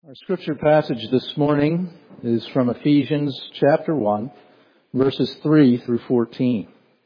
Our scripture passage this morning is from Ephesians chapter 1, verses 3 through 14.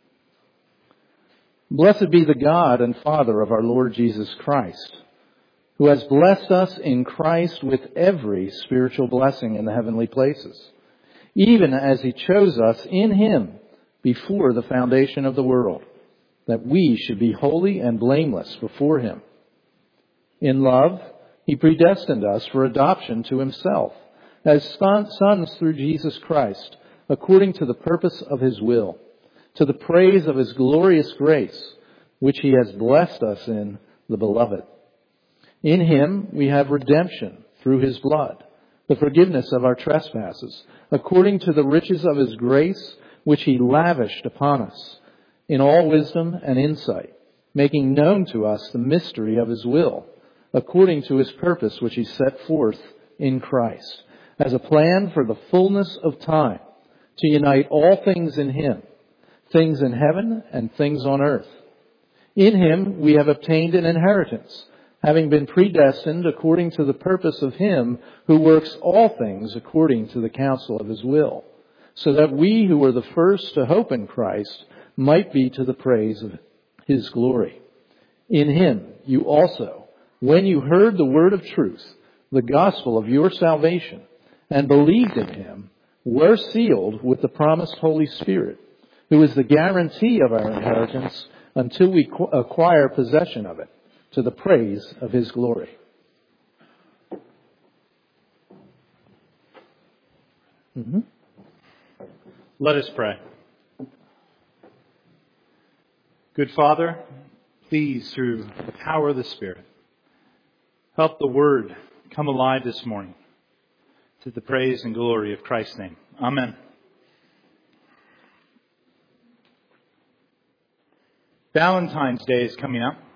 Blessed be the God and Father of our Lord Jesus Christ, who has blessed us in Christ with every spiritual blessing in the heavenly places, even as He chose us in Him before the foundation of the world, that we should be holy and blameless before Him. In love, He predestined us for adoption to Himself as sons through Jesus Christ, according to the purpose of His will, to the praise of His glorious grace, which He has blessed us in the Beloved. In Him we have redemption through His blood, the forgiveness of our trespasses, according to the riches of His grace, which He lavished upon us, in all wisdom and insight, making known to us the mystery of His will, according to His purpose which He set forth in Christ, as a plan for the fullness of time, to unite all things in Him, things in heaven and things on earth. In Him we have obtained an inheritance, having been predestined according to the purpose of Him who works all things according to the counsel of His will, so that we who were the first to hope in Christ might be to the praise of His glory. In Him you also, when you heard the word of truth, the gospel of your salvation, and believed in Him, were sealed with the promised Holy Spirit, who is the guarantee of our inheritance until we acquire possession of it, to the praise of His glory. Let us pray. Good Father, please, through the power of the Spirit, help the Word come alive this morning to the praise and glory of Christ's name. Amen. Valentine's Day is coming up,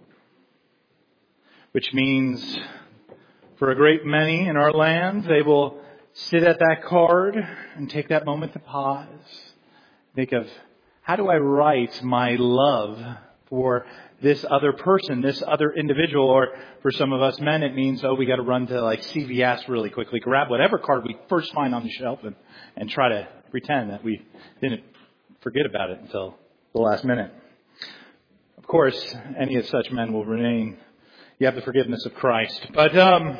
which means for a great many in our land, they will sit at that card and take that moment to pause. Think of, how do I write my love for this other person, this other individual? Or for some of us men, it means, we got to run to like CVS really quickly, grab whatever card we first find on the shelf and try to pretend that we didn't forget about it until the last minute. Of course, any of such men will remain. You have the forgiveness of Christ. But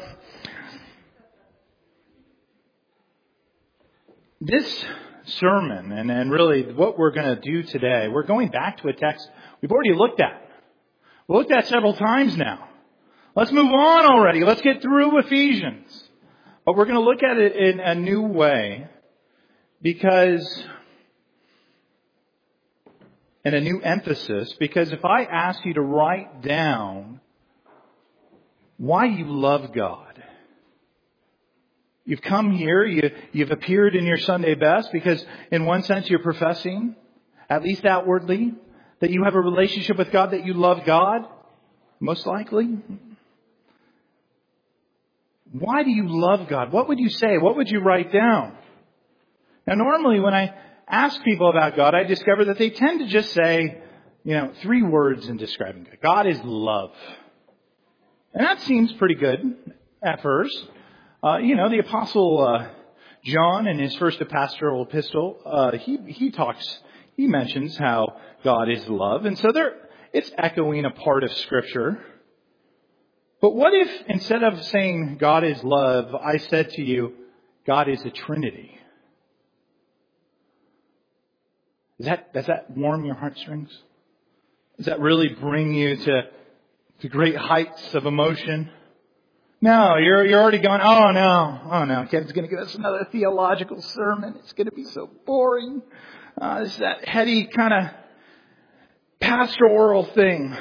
this sermon and really what we're going to do today, we're going back to a text we've already looked at. We looked at several times now. Let's move on already. Let's get through Ephesians. But we're going to look at it in a new way because, and a new emphasis, because if I ask you to write down why you love God, you've come here, you've appeared in your Sunday best because in one sense you're professing, at least outwardly, that you have a relationship with God, that you love God, most likely. Why do you love God? What would you say? What would you write down? Now, normally when I ask people about God, I discover that they tend to just say, 3 words in describing God. God is love. And that seems pretty good at first. The Apostle John in his first pastoral epistle, he mentions how God is love. And so it's echoing a part of Scripture. But what if instead of saying God is love, I said to you, God is a Trinity? Does that warm your heartstrings? Does that really bring you to great heights of emotion? No, you're already going, oh no, Kevin's going to give us another theological sermon. It's going to be so boring. It's that heady kind of pastoral thing.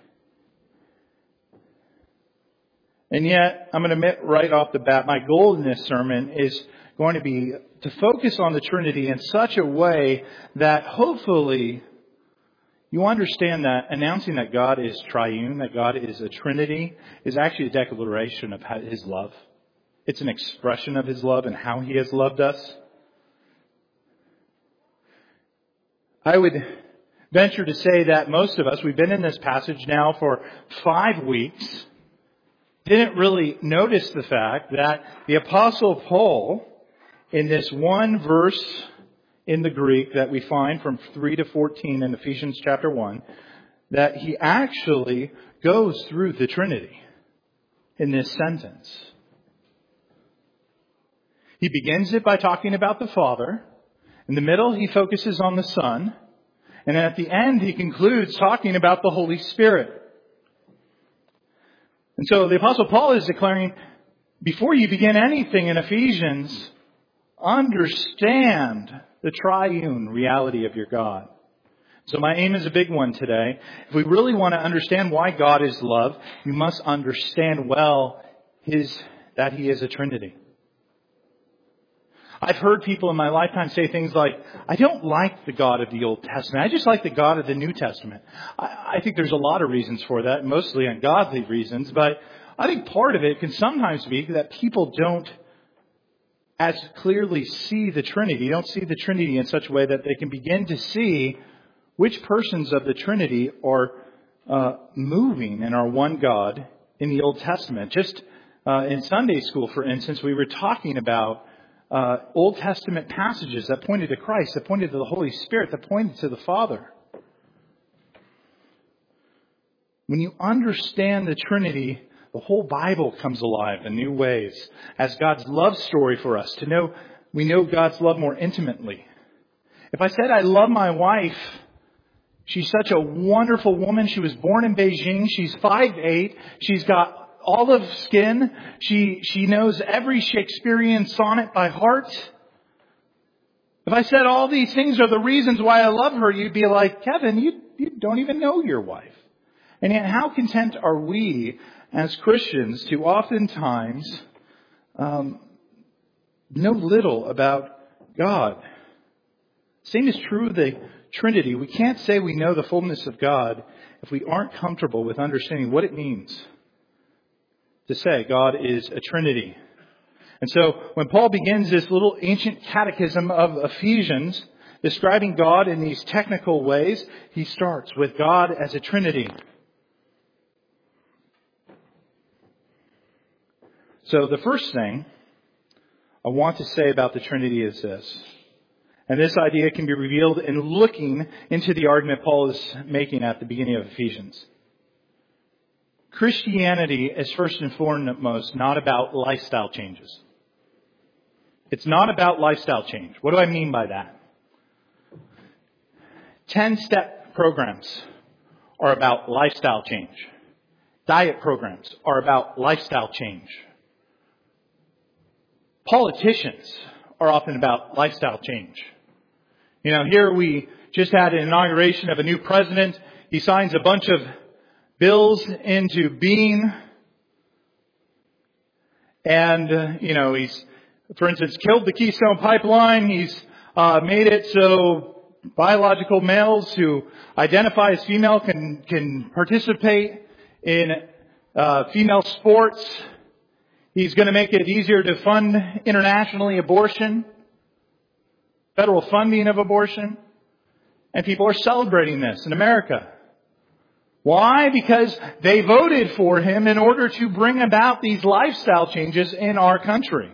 And yet, I'm going to admit right off the bat, my goal in this sermon is going to be to focus on the Trinity in such a way that hopefully you understand that announcing that God is triune, that God is a Trinity, is actually a declaration of His love. It's an expression of His love and how He has loved us. I would venture to say that most of us, we've been in this passage now for 5 weeks. didn't really notice the fact that the Apostle Paul, in this one verse in the Greek that we find from 3 to 14 in Ephesians chapter 1, that he actually goes through the Trinity in this sentence. He begins it by talking about the Father. In the middle, he focuses on the Son. And at the end, he concludes talking about the Holy Spirit. And so the Apostle Paul is declaring, before you begin anything in Ephesians, understand the triune reality of your God. So my aim is a big one today. If we really want to understand why God is love, you must understand well that He is a Trinity. I've heard people in my lifetime say things like, I don't like the God of the Old Testament. I just like the God of the New Testament. I think there's a lot of reasons for that, mostly ungodly reasons. But I think part of it can sometimes be that people don't as clearly see the Trinity. Don't see the Trinity in such a way that they can begin to see which persons of the Trinity are moving in our one God in the Old Testament. Just in Sunday school, for instance, we were talking about Old Testament passages that pointed to Christ, that pointed to the Holy Spirit, that pointed to the Father. When you understand the Trinity, the whole Bible comes alive in new ways as God's love story for us. We know God's love more intimately. If I said I love my wife, she's such a wonderful woman. She was born in Beijing. She's 5'8". She's got olive skin. She knows every Shakespearean sonnet by heart. If I said all these things are the reasons why I love her, you'd be like, Kevin, you don't even know your wife. And yet how content are we as Christians to oftentimes know little about God? Same is true of the Trinity. We can't say we know the fullness of God if we aren't comfortable with understanding what it means to say God is a Trinity. And so when Paul begins this little ancient catechism of Ephesians, describing God in these technical ways, he starts with God as a Trinity. So the first thing I want to say about the Trinity is this. And this idea can be revealed in looking into the argument Paul is making at the beginning of Ephesians. Christianity is first and foremost not about lifestyle changes. It's not about lifestyle change. What do I mean by that? 10-step programs are about lifestyle change. Diet programs are about lifestyle change. Politicians are often about lifestyle change. Here we just had an inauguration of a new president. He signs a bunch of bills into being. And, he's, for instance, killed the Keystone Pipeline. He's made it so biological males who identify as female can participate in female sports. He's going to make it easier to fund internationally abortion, federal funding of abortion. And people are celebrating this in America. Why? Because they voted for him in order to bring about these lifestyle changes in our country.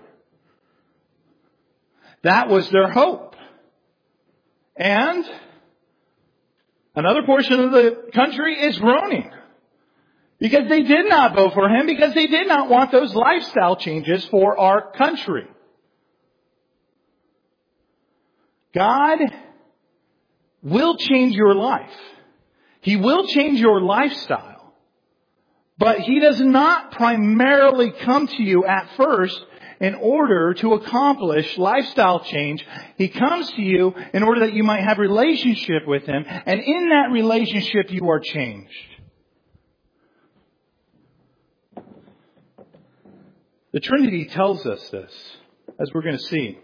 That was their hope. And another portion of the country is groaning. Because they did not vote for him, because they did not want those lifestyle changes for our country. God will change your life. He will change your lifestyle. But He does not primarily come to you at first in order to accomplish lifestyle change. He comes to you in order that you might have relationship with Him. And in that relationship, you are changed. The Trinity tells us this, as we're going to see.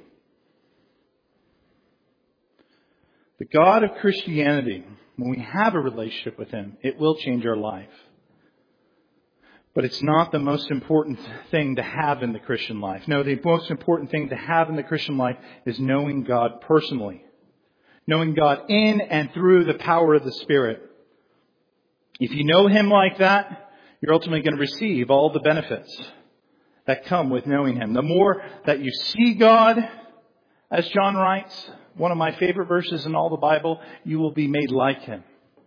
The God of Christianity, when we have a relationship with Him, it will change our life. But it's not the most important thing to have in the Christian life. No, the most important thing to have in the Christian life is knowing God personally. Knowing God in and through the power of the Spirit. If you know Him like that, you're ultimately going to receive all the benefits that come with knowing Him. The more that you see God, as John writes, one of my favorite verses in all the Bible, you will be made like Him.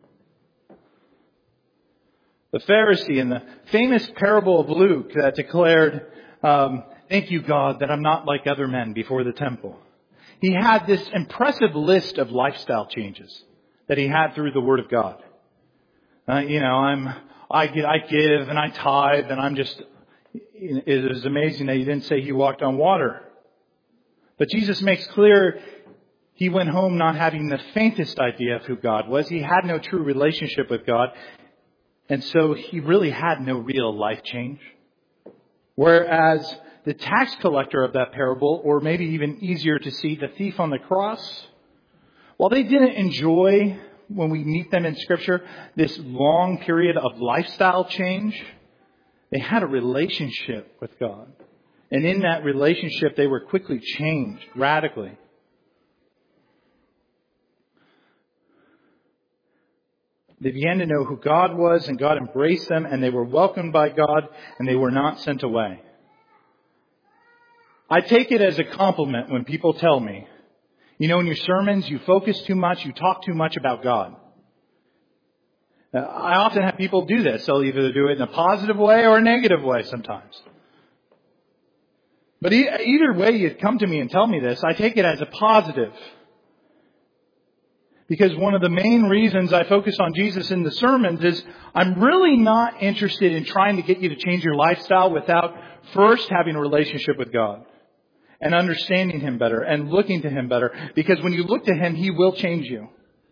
The Pharisee in the famous parable of Luke that declared, thank you, God, that I'm not like other men before the temple. He had this impressive list of lifestyle changes that he had through the Word of God. I give and I tithe, and it is amazing that he didn't say he walked on water. But Jesus makes clear he went home not having the faintest idea of who God was. He had no true relationship with God. And so he really had no real life change. Whereas the tax collector of that parable, or maybe even easier to see, the thief on the cross, while they didn't enjoy, when we meet them in Scripture, this long period of lifestyle change, they had a relationship with God. And in that relationship, they were quickly changed radically. They began to know who God was, and God embraced them, and they were welcomed by God, and they were not sent away. I take it as a compliment when people tell me, in your sermons, you focus too much, you talk too much about God. I often have people do this. They'll either do it in a positive way or a negative way sometimes. But either way you come to me and tell me this, I take it as a positive. Because one of the main reasons I focus on Jesus in the sermons is I'm really not interested in trying to get you to change your lifestyle without first having a relationship with God and understanding Him better and looking to Him better. Because when you look to Him, He will change you.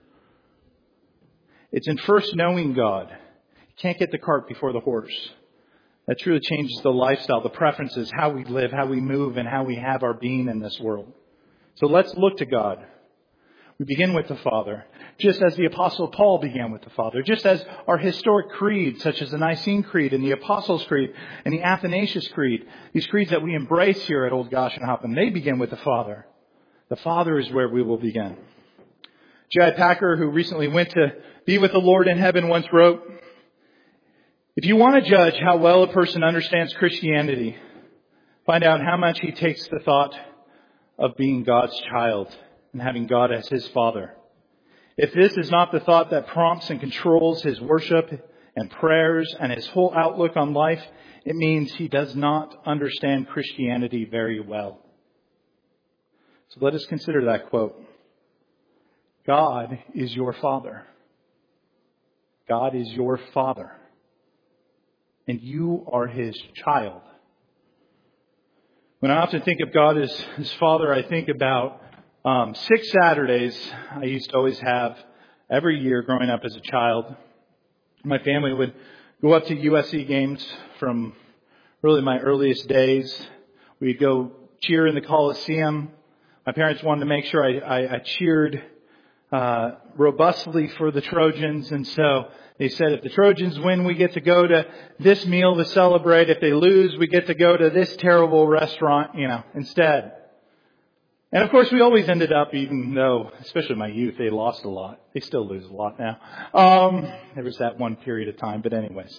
It's in first knowing God. You can't get the cart before the horse. That truly changes the lifestyle, the preferences, how we live, how we move, and how we have our being in this world. So let's look to God. We begin with the Father, just as the Apostle Paul began with the Father, just as our historic creeds, such as the Nicene Creed and the Apostles' Creed and the Athanasius Creed, these creeds that we embrace here at Old Goshenhoppen, they begin with the Father. The Father is where we will begin. J.I. Packer, who recently went to be with the Lord in heaven, once wrote, if you want to judge how well a person understands Christianity, find out how much he takes the thought of being God's child and having God as his Father. If this is not the thought that prompts and controls his worship and prayers and his whole outlook on life, it means he does not understand Christianity very well. So let us consider that quote. God is your Father. God is your Father. And you are His child. When I often think of God as His Father, I think about 6 Saturdays I used to always have every year growing up as a child. My family would go up to USC games from really my earliest days. We'd go cheer in the Coliseum. My parents wanted to make sure I cheered robustly for the Trojans, and so they said if the Trojans win, we get to go to this meal to celebrate. If they lose, we get to go to this terrible restaurant, instead. And of course, we always ended up, even though, especially my youth, they lost a lot. They still lose a lot now. There was that one period of time, but anyways.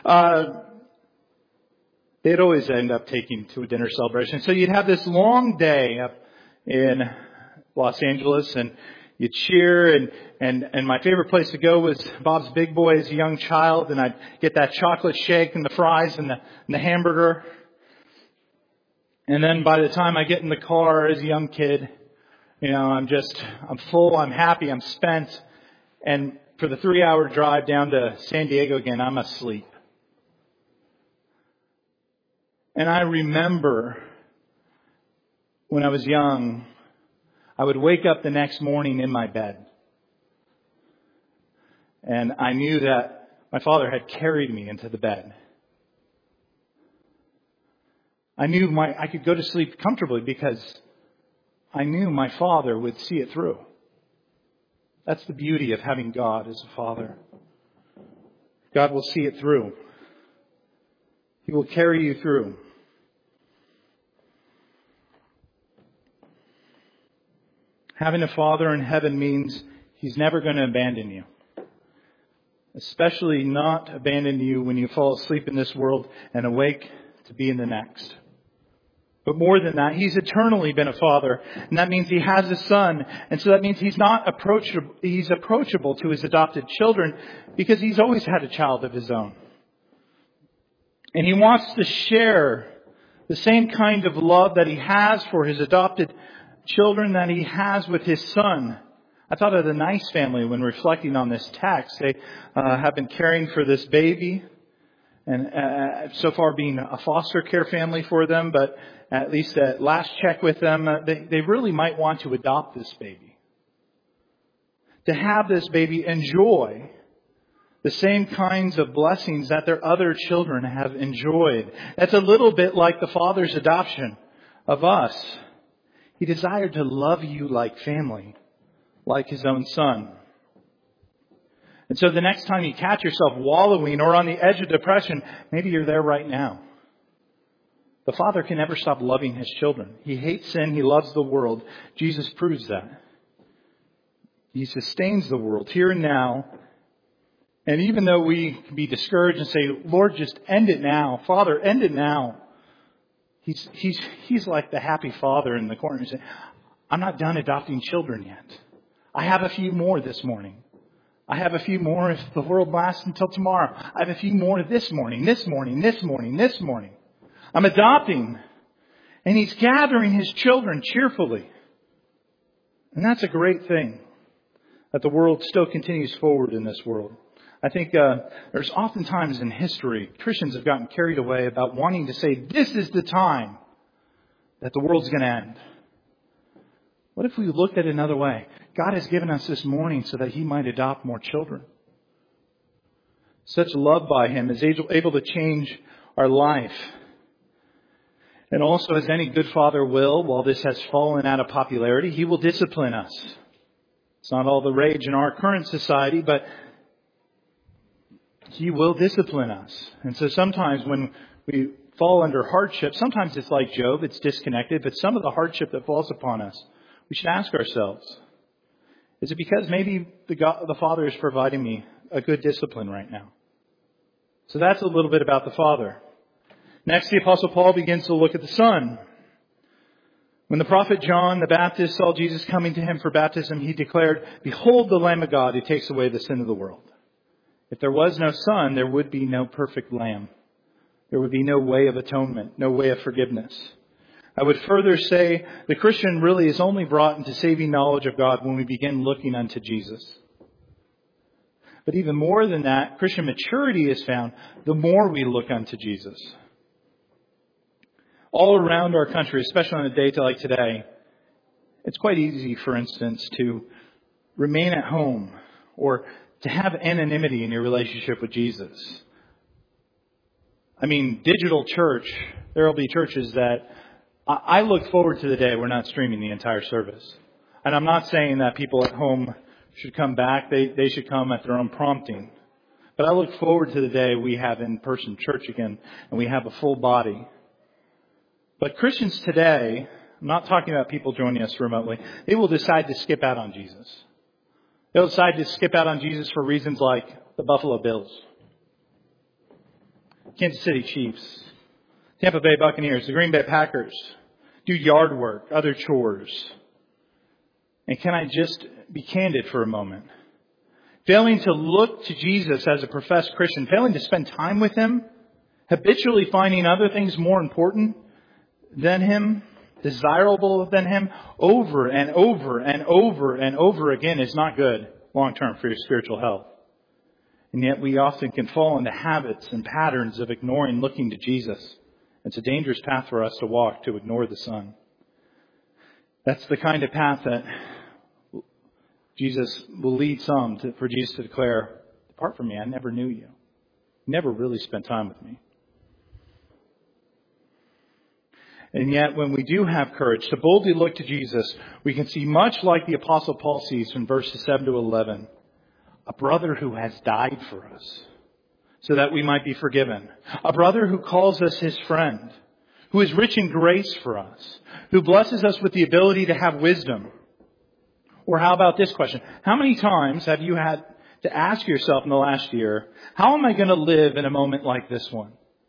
They'd always end up taking to a dinner celebration. So you'd have this long day up in Los Angeles, and you cheer, and my favorite place to go was Bob's Big Boy as a young child, and I'd get that chocolate shake and the fries and the hamburger. And then by the time I get in the car as a young kid, I'm full, I'm happy, I'm spent. And for the 3-hour drive down to San Diego again, I'm asleep. And I remember when I was young, I would wake up the next morning in my bed. And I knew that my Father had carried me into the bed. I knew I could go to sleep comfortably because I knew my Father would see it through. That's the beauty of having God as a Father. God will see it through. He will carry you through. Having a Father in heaven means He's never going to abandon you. especially not abandon you when you fall asleep in this world and awake to be in the next. But more than that, He's eternally been a Father, and that means He has a Son, and so that means He's approachable to His adopted children because He's always had a child of His own. And He wants to share the same kind of love that He has for His adopted children that He has with His Son. I thought of the Nice family when reflecting on this text. They have been caring for this baby and so far being a foster care family for them, but at least at last check with them, they really might want to adopt this baby. To have this baby enjoy the same kinds of blessings that their other children have enjoyed. That's a little bit like the Father's adoption of us. He desired to love you like family, like His own Son. And so the next time you catch yourself wallowing or on the edge of depression, maybe you're there right now. The Father can never stop loving His children. He hates sin. He loves the world. Jesus proves that. He sustains the world here and now. And even though we can be discouraged and say, Lord, just end it now. Father, end it now. He's like the happy father in the corner who says, I'm not done adopting children yet. I have a few more this morning. I have a few more if the world lasts until tomorrow. I have a few more this morning, this morning, this morning, this morning. I'm adopting. And He's gathering His children cheerfully. And that's a great thing, that the world still continues forward in this world. I think there's oftentimes in history, Christians have gotten carried away about wanting to say, this is the time that the world's going to end. What if we looked at it another way? God has given us this morning so that He might adopt more children. Such love by Him is able to change our life. And also, as any good father will, while this has fallen out of popularity, He will discipline us. It's not all the rage in our current society, but He will discipline us. And so sometimes when we fall under hardship, sometimes it's like Job, it's disconnected, but some of the hardship that falls upon us, we should ask ourselves, is it because maybe the Father is providing me a good discipline right now? So that's a little bit about the Father. Next, the Apostle Paul begins to look at the Son. When the prophet John the Baptist saw Jesus coming to him for baptism, he declared, "Behold the Lamb of God who takes away the sin of the world." If there was no Son, there would be no perfect Lamb. There would be no way of atonement, no way of forgiveness. I would further say the Christian really is only brought into saving knowledge of God when we begin looking unto Jesus. But even more than that, Christian maturity is found the more we look unto Jesus. All around our country, especially on a day like today, it's quite easy, for instance, to remain at home or to have anonymity in your relationship with Jesus. I mean, digital church, there will be churches that I look forward to the day we're not streaming the entire service. And I'm not saying that people at home should come back. They should come at their own prompting. But I look forward to the day we have in-person church again and we have a full body. But Christians today, I'm not talking about people joining us remotely, they will decide to skip out on Jesus. They'll decide to skip out on Jesus for reasons like the Buffalo Bills, Kansas City Chiefs, Tampa Bay Buccaneers, the Green Bay Packers, do yard work, other chores. And can I just be candid for a moment? Failing to look to Jesus as a professed Christian, failing to spend time with Him, habitually finding other things more important than Him, desirable than Him, over and over and over and over again is not good long term for your spiritual health. And yet we often can fall into habits and patterns of ignoring looking to Jesus. It's a dangerous path for us to walk, to ignore the Son. That's the kind of path that Jesus will lead some for Jesus to declare, "Depart from me, I never knew you." You never really spent time with me. And yet, when we do have courage to boldly look to Jesus, we can see much like the Apostle Paul sees from verses 7 to 11, a brother who has died for us so that we might be forgiven. A brother who calls us his friend, who is rich in grace for us, who blesses us with the ability to have wisdom. Or how about this question? How many times have you had to ask yourself in the last year, how am I going to live in a moment like this one?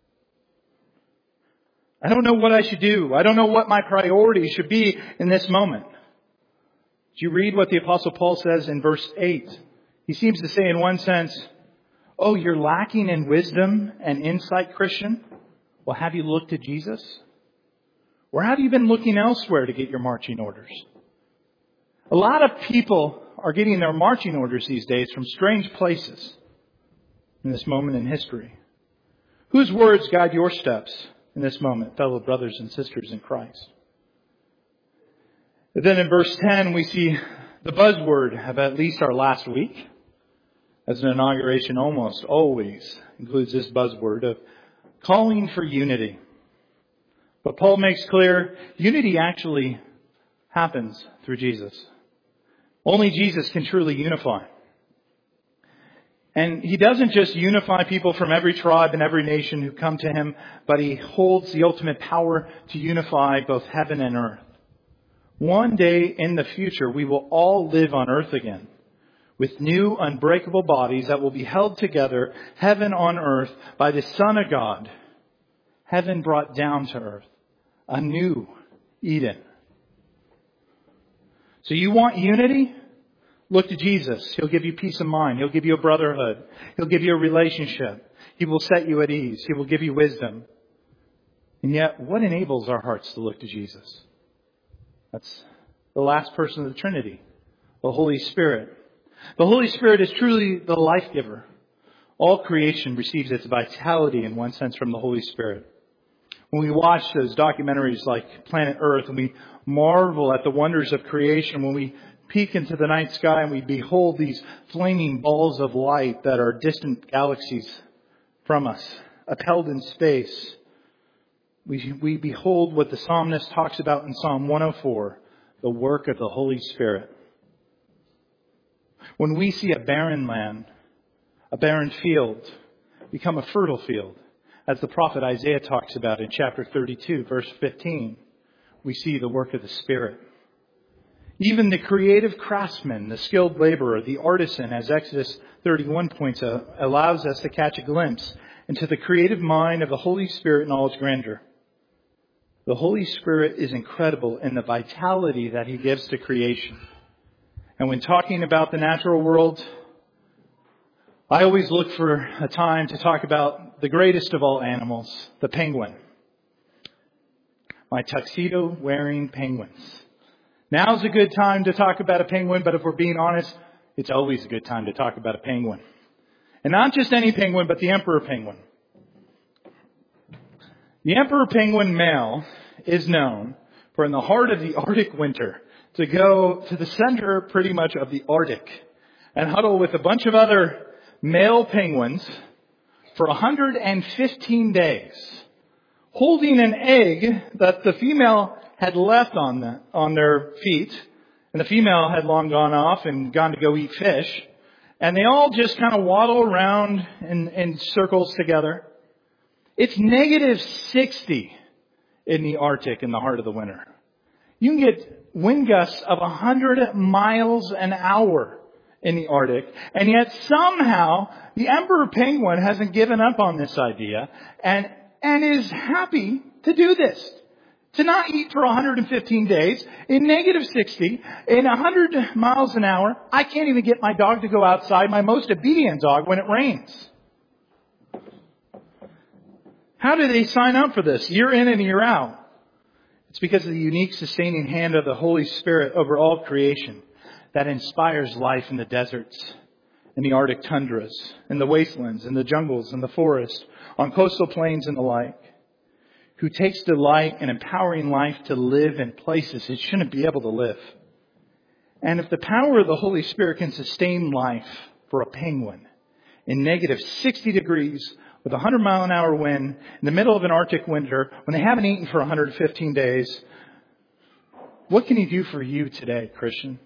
I don't know what I should do. I don't know what my priorities should be in this moment. Do you read what the Apostle Paul says in verse 8? He seems to say in one sense, oh, you're lacking in wisdom and insight, Christian? Well, have you looked at Jesus? Or have you been looking elsewhere to get your marching orders? A lot of people are getting their marching orders these days from strange places in this moment in history. Whose words guide your steps in this moment, fellow brothers and sisters in Christ? And then in verse 10, we see the buzzword of at least our last week. As an inauguration almost always includes this buzzword of calling for unity. But Paul makes clear, unity actually happens through Jesus. Only Jesus can truly unify. And He doesn't just unify people from every tribe and every nation who come to Him, but He holds the ultimate power to unify both heaven and earth. One day in the future, we will all live on earth again, with new unbreakable bodies that will be held together, heaven on earth, by the Son of God. Heaven brought down to earth. A new Eden. So you want unity? Look to Jesus. He'll give you peace of mind. He'll give you a brotherhood. He'll give you a relationship. He will set you at ease. He will give you wisdom. And yet, what enables our hearts to look to Jesus? That's the last person of the Trinity, the Holy Spirit. The Holy Spirit is truly the life giver. All creation receives its vitality in one sense from the Holy Spirit. When we watch those documentaries like Planet Earth and we marvel at the wonders of creation, when we peek into the night sky and we behold these flaming balls of light that are distant galaxies from us, upheld in space, we behold what the psalmist talks about in Psalm 104, the work of the Holy Spirit. When we see a barren land, a barren field, become a fertile field, as the prophet Isaiah talks about in chapter 32, verse 15, we see the work of the Spirit. Even the creative craftsman, the skilled laborer, the artisan, as Exodus 31 points out, allows us to catch a glimpse into the creative mind of the Holy Spirit in all its grandeur. The Holy Spirit is incredible in the vitality that He gives to creation. And when talking about the natural world, I always look for a time to talk about the greatest of all animals, the penguin. My tuxedo-wearing penguins. Now's a good time to talk about a penguin, but if we're being honest, it's always a good time to talk about a penguin. And not just any penguin, but the emperor penguin. The emperor penguin male is known for, in the heart of the Arctic winter, to go to the center pretty much of the Arctic and huddle with a bunch of other male penguins for 115 days, holding an egg that the female had left on their feet, and the female had long gone off and gone to go eat fish, and they all just kind of waddle around in circles together. It's negative 60 in the Arctic in the heart of the winter. You can get wind gusts of 100 miles an hour in the Arctic, and yet somehow the emperor penguin hasn't given up on this idea and is happy to do this. To not eat for 115 days in negative 60 in 100 miles an hour. I can't even get my dog to go outside, my most obedient dog, when it rains. How do they sign up for this year in and year out? It's because of the unique sustaining hand of the Holy Spirit over all creation that inspires life in the deserts, in the Arctic tundras, in the wastelands, in the jungles, in the forest, on coastal plains and the like. Who takes delight in empowering life to live in places it shouldn't be able to live. And if the power of the Holy Spirit can sustain life for a penguin in negative 60 degrees with a 100-mile-an-hour wind in the middle of an Arctic winter when they haven't eaten for 115 days, what can He do for you today, Christian?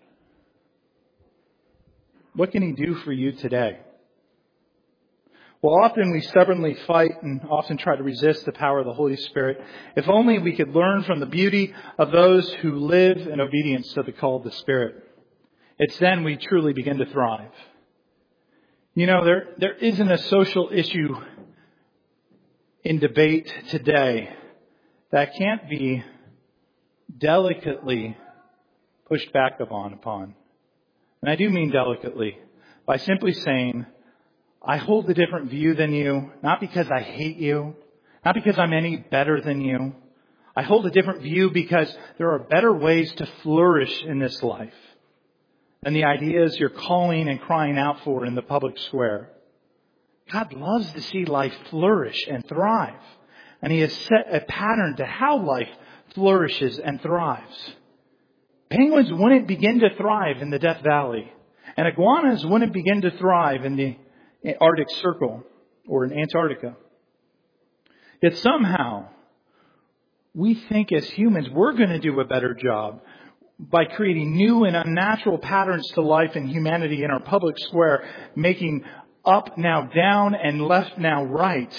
What can He do for you today? Well, often we stubbornly fight and often try to resist the power of the Holy Spirit. If only we could learn from the beauty of those who live in obedience to the call of the Spirit. It's then we truly begin to thrive. You know, there isn't a social issue in debate today that can't be delicately pushed back upon. And I do mean delicately, by simply saying, I hold a different view than you, not because I hate you, not because I'm any better than you. I hold a different view because there are better ways to flourish in this life than the ideas you're calling and crying out for in the public square. God loves to see life flourish and thrive. And He has set a pattern to how life flourishes and thrives. Penguins wouldn't begin to thrive in the Death Valley. And iguanas wouldn't begin to thrive in the Arctic Circle or in Antarctica. Yet somehow, we think as humans we're going to do a better job by creating new and unnatural patterns to life and humanity in our public square, making up now down and left now right.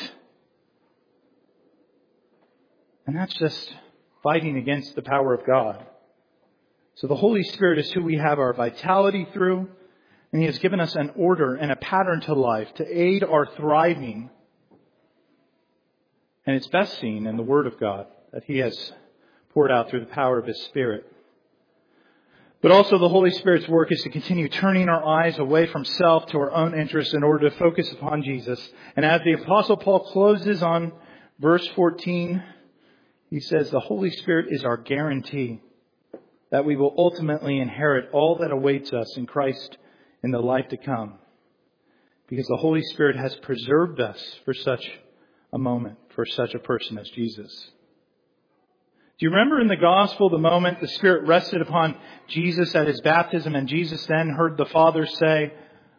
And that's just fighting against the power of God. So the Holy Spirit is who we have our vitality through, and He has given us an order and a pattern to life to aid our thriving. And it's best seen in the Word of God that He has poured out through the power of His Spirit. But also the Holy Spirit's work is to continue turning our eyes away from self to our own interests in order to focus upon Jesus. And as the Apostle Paul closes on verse 14, he says the Holy Spirit is our guarantee that we will ultimately inherit all that awaits us in Christ in the life to come. Because the Holy Spirit has preserved us for such a moment, for such a person as Jesus. Do you remember in the gospel the moment the Spirit rested upon Jesus at His baptism and Jesus then heard the Father say,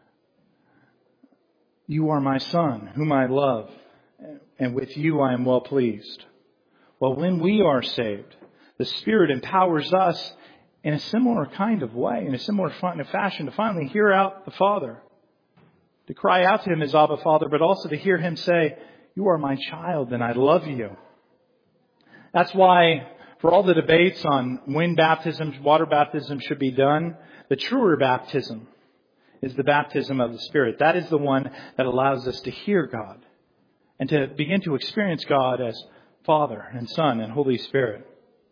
"You are my Son, whom I love, and with you I am well pleased." Well, when we are saved, the Spirit empowers us in a similar kind of way, in a similar fashion, to finally hear out the Father, to cry out to Him as Abba Father, but also to hear Him say, "You are my child and I love you." That's why, for all the debates on when baptisms, water baptism should be done, the truer baptism is the baptism of the Spirit. That is the one that allows us to hear God and to begin to experience God as Father and Son and Holy Spirit.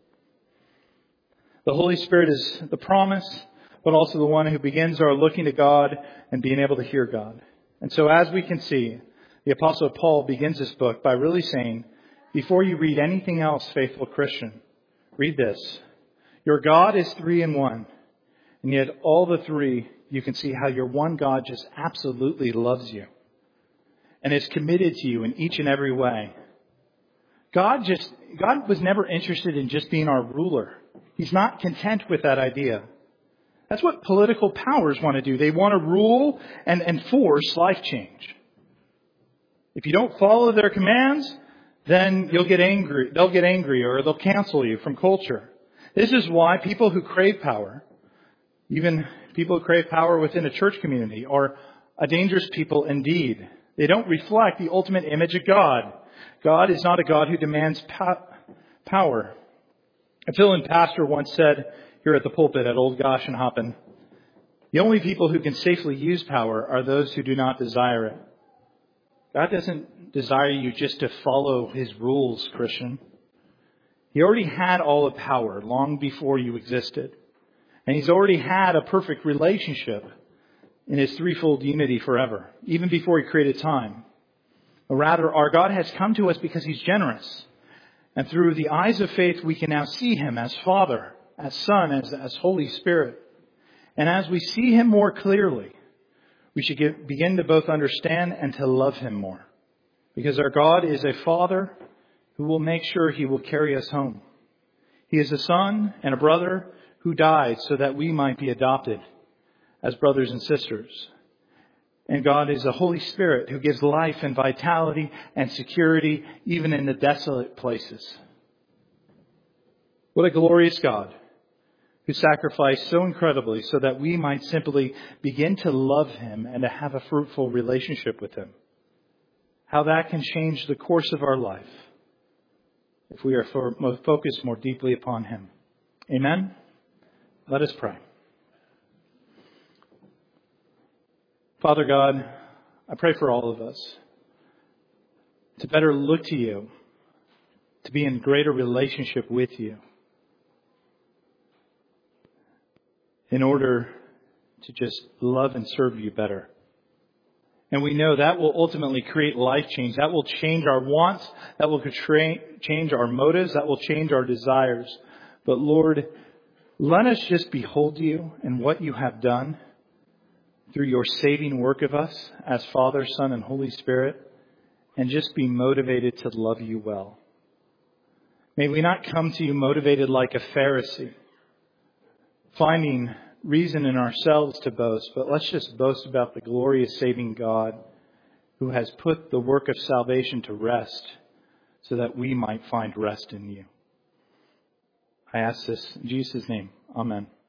The Holy Spirit is the promise, but also the one who begins our looking to God and being able to hear God. And so as we can see, the Apostle Paul begins this book by really saying, before you read anything else, faithful Christian, read this. Your God is 3 in 1. And yet all the three, you can see how your one God just absolutely loves you and is committed to you in each and every way. God was never interested in just being our ruler. He's not content with that idea. That's what political powers want to do. They want to rule and enforce life change. If you don't follow their commands, then you'll get angry. They'll get angry or they'll cancel you from culture. This is why people who crave power, even people who crave power within a church community, are a dangerous people indeed. They don't reflect the ultimate image of God. God is not a God who demands power. A fill-in pastor once said here at the pulpit at Old Goshenhoppen, the only people who can safely use power are those who do not desire it. God doesn't desire you just to follow His rules, Christian. He already had all the power long before you existed. And He's already had a perfect relationship in His threefold unity forever, even before He created time. Or rather, our God has come to us because He's generous. And through the eyes of faith, we can now see Him as Father, as Son, as Holy Spirit. And as we see Him more clearly, we should begin to both understand and to love Him more. Because our God is a Father who will make sure He will carry us home. He is a Son and a brother who died so that we might be adopted as brothers and sisters. And God is a Holy Spirit who gives life and vitality and security even in the desolate places. What a glorious God who sacrificed so incredibly so that we might simply begin to love Him and to have a fruitful relationship with Him. How that can change the course of our life if we are focused more deeply upon Him. Amen? Let us pray. Father God, I pray for all of us to better look to you, to be in greater relationship with you, in order to just love and serve you better. And we know that will ultimately create life change. That will change our wants. That will change our motives. That will change our desires. But Lord, let us just behold you and what you have done through your saving work of us as Father, Son, and Holy Spirit, and just be motivated to love you well. May we not come to you motivated like a Pharisee, finding reason in ourselves to boast, but let's just boast about the glorious saving God who has put the work of salvation to rest so that we might find rest in you. I ask this in Jesus' name. Amen.